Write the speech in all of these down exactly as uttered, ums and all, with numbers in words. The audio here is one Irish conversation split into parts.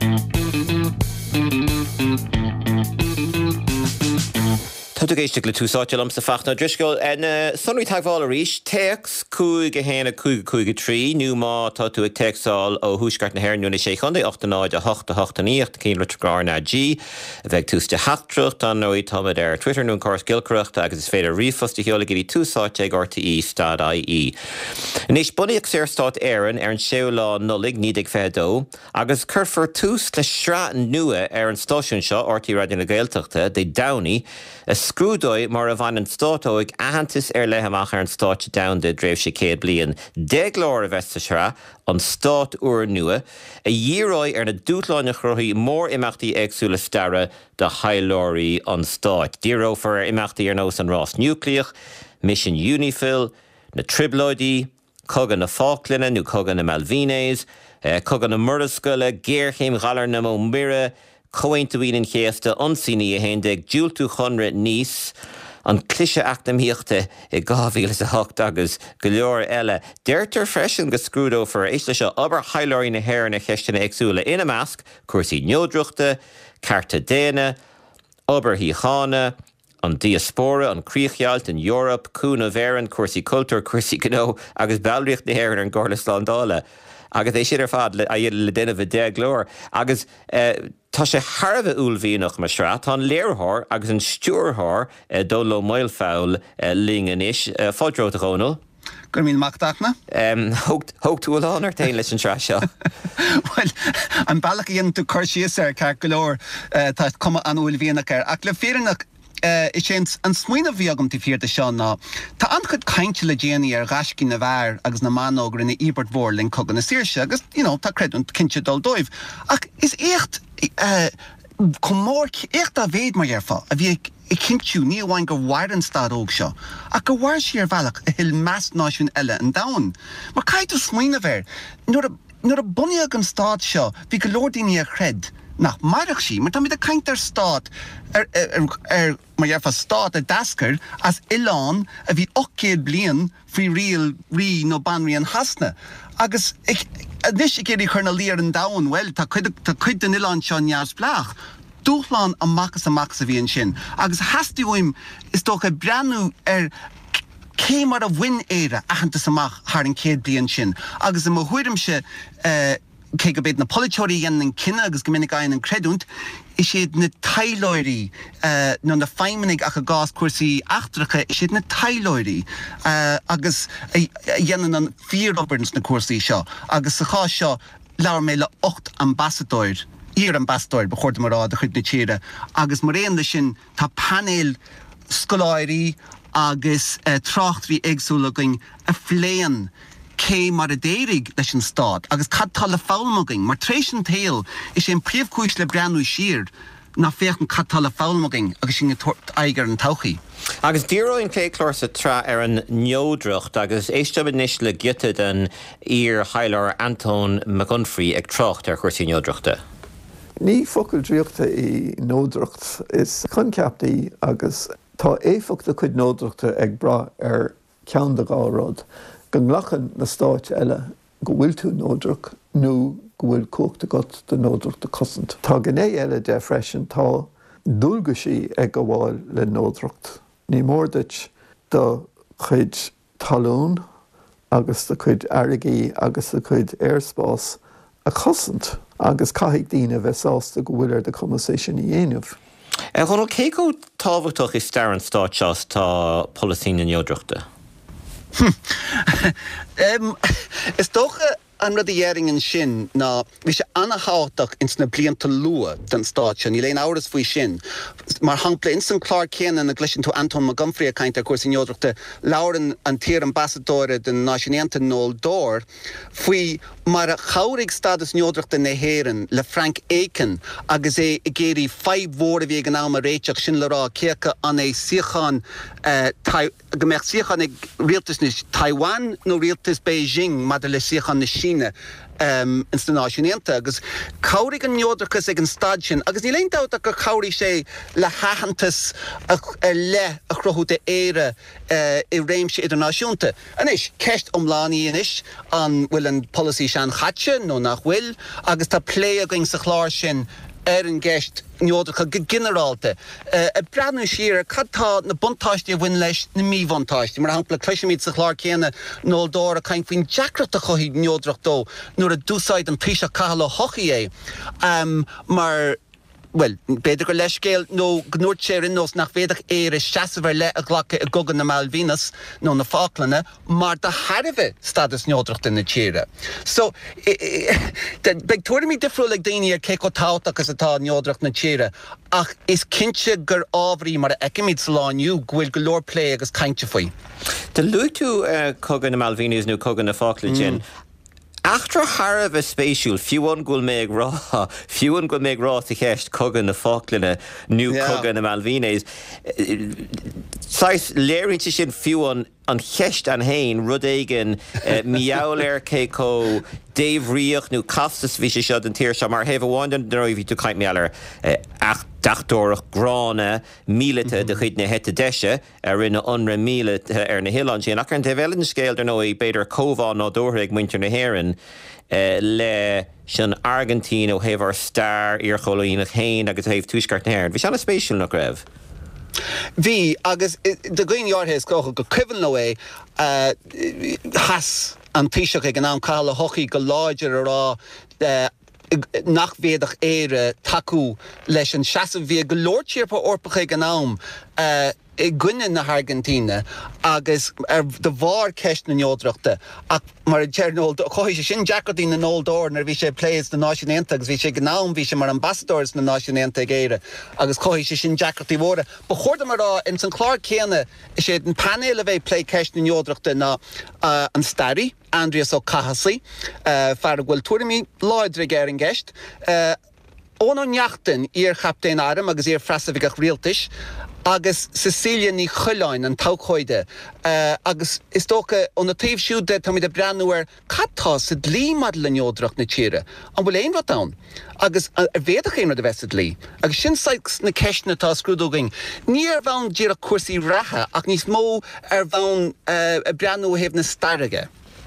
Tá géiste le túsátelam sa fachna driscoil en sonrí tagháil a ríis tex cúig a héna cúig cúig trí nú má tá tú ag texáil ó húsgart na hairnú na sé chundé ochtanáid a hocht a hochtaníocht cín letrár na G a bheith tústa hatrucht an nóí tamad ar Twitter nún córs gilcreacht agus is féidir rifosta heola gurí túsáte ag R T E stad I E. Nis bunaíoch sér stát éireann ar an seolá nullig níd ag fedó agus curfar tús le srátan nua ar an stáisiún seo R T E Radio na Gaeltachta de Downey a scrúdóid mar a bhain an státóig ahantas ar lehamach ar an stáit downda dréibh sé céad bliain déglóir a bheitsa sera an stát uair nua a dhíróid ar na dútláin a chruthaí mór imachtaí agsúla stara de hailóirí an stáit. Dírófar imachtaí ar nós an rás núcleach, Mission Unifil, na Tribloidí, cogan na Falklands, nó cogan na Malvines, uh, cogan na Murrascoile, Géirchéim Ghalar na Mo Mire, Cointuín in chéasta ansíní a héndeg dúltú chunra níos an clise achtamíochta i gáhílas a hocht agus go leor eile. Deirtar freisin go scrúdó for éis lei seo aber hailóirí na hair na cheistena agsúla ina measc, cuasaí neodruachta, carta déine, aber hí chána, an diaspora, an críochhealt in Europe, cúna bhéran, cuasaí cultúr, cuasaí gnó, agus bailríocht na hair an Gorlas Landála. Agus é siad ar fad le, a le déine bh de glór. Agus uh, tá sé Harbh úlmhíonach mar sra, tá an léirthir agus an stúrthir uh, dó mail fáil uh, lingan is. Uh, Fáidrót a ghónal? Gur mín mactachna? Um, Thóg tú an ar tain leis an tra seo? Well, an bailach íon tú chuirsíos ar cear go leor uh, tá cuma an úlmhíonach ar. Ach le féireannach Uh, is sé an smuoine bhí agam tí fiorta seo ná. Tá an chud cainte le déanaí ar ghascí na bhar agus na manógur in na Ebert Mhór linn cogan na Saoirse agus, you know, tá creidún cinse dul dóibh. Ach is écht uh, chun mór écht a bhéad mar dhearfa a bhí i cinseú ní bhhain gur bhair an stad óg seo. Ach go bhair sí ar bhealach a hill meas náisiún eile an dain. Mar caiitú smuoine bhéir, nuair a bunaíodh an stad seo, bhí go leor daoine a chreid. Nach marach sí, maar dan met de kaint er staat, er, er, er, er maar ja, van staat er dasker, als Ilan, a wie ook keer blien, free real, re, no banri en hasne. Agus, ik, nis ik die gerne leren down, wel, ta kuid, ta kuid den Ilan schon jaars blach. Doeglaan a makkes a makkes wie een shin. Agus hasti oim, is toch een brand er, céim mar a win éire, achantas amach, haar een keer blien shin. Agus a mohuirimse, eh, cé go beit na politeoirí dhéanann cinenne agus go minic aon an creidúnt, is siad na tailóirí uh, nó na feiminig ach a gás cuasaí achtracha, is siad na tailóirí uh, agus dhéanann an fíor-oberns na cuasaí seo, agus sa chá seo leabhar mé le ocht ambassadóir, ír ambassadóir ba chuirte mar rád a chuid na tíre, agus mar réon lei sin tá panel scoláirí agus uh, tráchtarí éagsúla going a phléan cé mar a déirigh leis an stad, agus cad tal a fáilmoging, mar tréis an tail is sé an príomhcúis le breanú siar na féach an cad tal a fáilmoging agus sin aigear an tauchaí. Agus díróin cléiclór sa tra ar an neodrucht agus éisteab níos le gitad an ír Haileor Anton McGunfrey ag trocht ar chuirsaí neodruchta. Ní focail dríochta í nódrucht is chunceaptaí agus tá éfachta chuid nódruchta ag bra ar ceann de gáród. Gan lachan na stáit eile go bhfuil tú nódruch nó go bhfuil cóachta got de nódruch de cosint. Tá gné eile de freisin tá dúlgasí ag go bháil le nódrucht. Ní mórdait do chuid talún agus do chuid airigí agus do chuid airspás a cosint agus caiigh daoine bheitsásta go bhfuil ar de conversation i dhéanamh. Chonal cé go tábhachtach is stair an stáit seos tá policín na neodruchta? um, is toch uh, an rud dhéing an sin ná bhí sé anhaach ins na blianta lua den stáit sin, í léon áras faoi sin. Mar hangla instant Clark céan na gleisin tú Anton McGunfrey a caint ar cuasaí neodruchta lauren an tír ambassadóire den náisiúnta Noel Dór faoi mar a chairigh stadas neodruchta na héireann le Frank Aiken agus é i géirí feib mhór a bhí an am a réiteach sin le rá céacha an é siochan uh, go meach siochan ag rialtas na Taiwan nó rialtas Beijing mad le siochan na China um, in sta náisiúnta agus caurig an neodrachas ag an stad sin agus ní leon dáta gur caurí sé le hahantas ar le a chrothú de éire uh, i réimse idirnáisiúnta. Anis, ceist omláí inis an bhfuil an policy sean chatte nó nach bhfuil agus tá plé a going sa chláir sin ar an gceist neodracha generalte. Uh, a breadnú siar cadtá na buntáistí a bhain leis na míbhantáistí. Mar hampla cluisimid sa chláir céanna nó dóra cain faoin deacrat a chuí neodrach dó nuair a dúsáid an príise cahala hochaí é. Um, mar well, beidir go leiscéil nó gnúirt sé rinnos nach féadach éire seasamhar le a ghlacha a gogan na Malvinas nó na Falklands, mar de Harbh stadas neodracht in na tíre. So, beag tuairimí difriúil ag daoine ar cé go táta agus atá neodracht na tíre, ach is cinse gur ábhrí mar a eicimid sa lániu bhfuil go leor plé agus cainte faoi. De luú uh, cogan na Malvinas nó cogan na Falklands sin, Achtra Harbh a spéisiúil fiúan gúil méid rá, fiúan gúil méid rá sa cheist cogan na Falklands nó cogan na Malvinas. Sais léirinte sin fiúan an cheist an hain rud éigen uh, miaul ar cé có Dave Rioch nó castas bhí sé seo an tíir se mar heh bháin an roihí tú caiint meallar uh, ach dachtorach grána mílete de chuid na hete deise ar rinne onra míle ar na hián sin ach an tehelinn scéil ar nó i beidir cóhán ná dóraigh muintir na héan uh, le sin Argentín ó heh ar star ar cholíach hain agus heh túisgart na héan. Bhí se na spéisiúil nach raibh. Bhí agus de gcuinhearthes gocha go cuihann nó é uh, has an príiseach ag an am cála hochaí go láidir ará uh, nach bhéadach éire taú leis an seasamh bhí go leortíorpa orpacha ag an am uh, i gcuine na Argentíne agus ar de bhar ceist na neodrachta ach mar a tearnóil chuir sé sin Jacardí na nóldóir nar bhí sé pléis na náisiúnta agus bhí sé gnám bhí sé mar ambassadors na náisiúnta géire agus chuir sé sin Jacardí mhóra. Ba chuirda mar rá in san chláir céanna is sé an panel a bheith plé ceist na neodrachta na uh, an Starry, Andreas ó Cahasí, uh, fear bhfuil tuairimí láidre ar an gceist. Uh, ón an neachtain ar chaptéin Aram agus ar freasafigach rialtais agus Cecilia ní chuileáin an táchóide uh, agus is tócha ón na taobh siúde tá mí de breanúir cattá sa dlí mad le neodracht na tíre an bhfuil éon rud ann agus ar bhéadach éon rud a bheith sa dlí agus sin saics na ceisna tá scrúdógain ní ar bhain díar a cuasaí ratha ach níos mó ar bhain uh, a breanú a hebh na starige.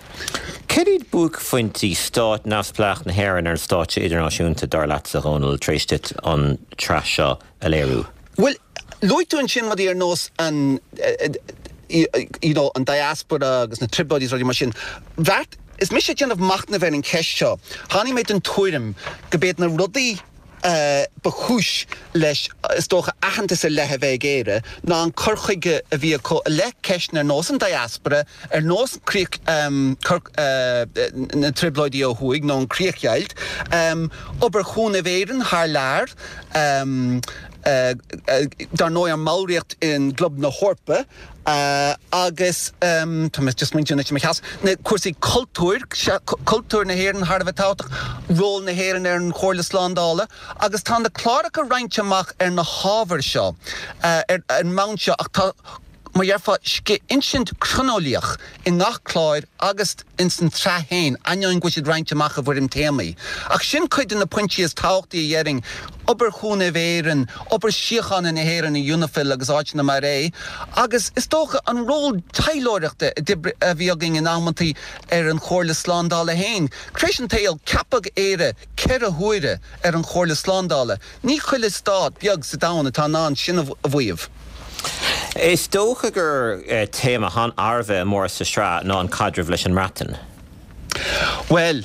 Ceid búc fointí stát náspleach na héan ar státe idirnáisiúnta dar leat sa ghónal tréistit an tras seo a léirú? Well, Loitún sin mad ar nós an uh, you know, an diaspora agus na tribodies rodi mar sin. Bhart is mis sé déanamh macht na bheith an ceist seo. Tháinig méid an tuairim go bhéad na rudaí Uh, bechúis leis is tócha ahananta sa lethe bheith géire ná an chorchaige a bhí a le ceist na nós an diaspora ar nós críoch um, uh, na tribloidí ó thuig nó an críochgeilt um, obair chúna bhéireann thar lear um, uh, uh, dar nó an máiríocht in glob na Horpa Uh, agus, um, Thomas just mentioned it, na cuasaí cultúr, cultúr na héireann Harbh táteach, ról na héireann ar an chóirla sláindála, agus tá na clárach a reinteach ar na hábhar seo, uh, ar an mount seo, ach tá mar dhearfa ske insint chronoliach in nach chláir agus instant trahéin anion go siad reinteach a bhfuir im téamaí. Ach sin chuid in na pointí is táchtaí a dhearing obair chúna bhéireann, obair siochan in na héireann na Unifil agus áit na mar é, agus is tócha an ról tailóireachta a bhí agin in ámantaí ar an chóirla sláindála hain. Creis an tail capag éire ceir a huaire ar an chóirla sláindála. Ní chuile stád beag sa dána tá ná sin a bhuiamh. Is dócha gur uh, téma han Arve mór sa srá ná an cadrih leis an ratan? Well,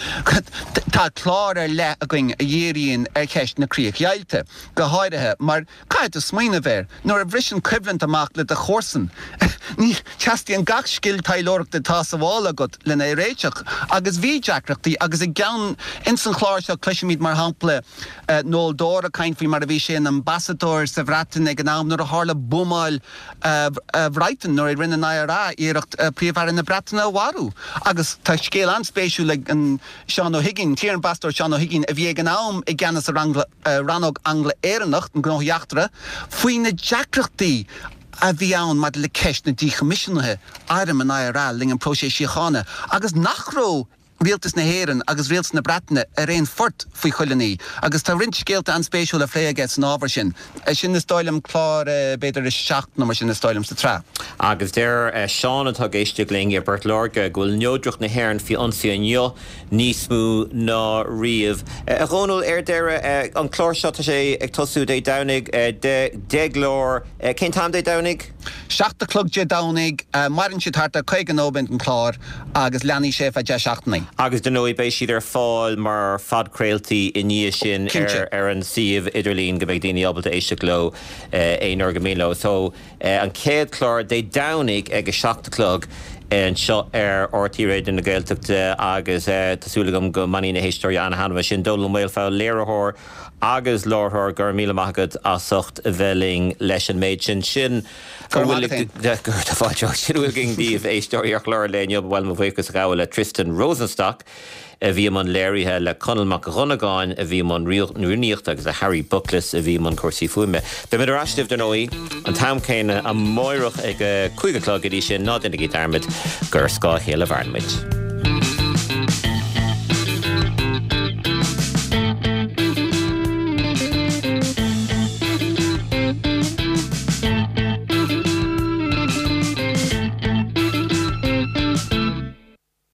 tá chlár ar le a going a dhéiríonn ar ceist na críochgeilte go háirithe, mar caiit a smaoine bhéir, nuair a bhrisin cuimhlint amach le de chórsan. Ní teastíí an gach scill tailóireachta tá sa bhála agat le na réiteach, agus bhí deacreachtaí agus i gceann in san chláir seo cluisimid mar hampla uh, nóil dóra caint faoi mar a bhí sé an ambassador sa bhreatain ag an am nuair a hála bumáil uh, uh, bhreitin nuair i rinne na rá iirecht uh, príomhhar na breataine a bharú. Agus tá scéal an spéisiú le an Seán O'Higgin, tíar an pastor Seán O'Higgin a bhí ag an am i gceannas a rannog angla éireannacht an gnóthheachtra faoi na deacreachtaí a bhí ann mad le ceist na decommissionathe Aram an I R A ling an próséisiochána agus nachró rialtas na héireann agus rialtas na Breataine a réon fort faoi chuileaní, agus tá rint scéalta an spéisiúil a phléige san ábhar sin. Sin na stáilm chlár beidir is seach nó sin na stáilm sa trá. Agus déir Seán atá géiste ling ar Bert Lorga ghfuil neodruch na héireann fi ansaí an neo níos mú ná riamh. A Ronal ar deire an chlár seo tá sé ag tosú é danig de glór cén tam é danig? Seachta clog de danig, marin si tarta chuig an óbint an chlár agus leanaí sé a de seachtaí. Agus den nóí bééis siad ar fáil mar fadcréaltaí i níos sin ar ar an siomh idirlín go bheith daoine ábalta éiste gló éonar go míló. So an céad chlár dé danig ag a seachta clog an seo ar ortí réidir na Gaeltachta agus tásúlagam go maní na héistóir an hanma sin dul méil fá léarthór agus láthir gur míle maigad a socht bheling leis an méid sin sin gur gur tá fáteach sin bhfuil ging díomh éistóíoch leir léine bhfuil mo bhhéchas gáil le Tristan Rosenstock a bhí man léirithe le Conal Runnagáin a bhí man riúníocht agus a Harry Buckles a bhí man cuasaí fuime. Be mid arástíomh den óí an tam céine a móireach ag chuige clog a dí sin ná innig darmid gur scá chéile bharnmid.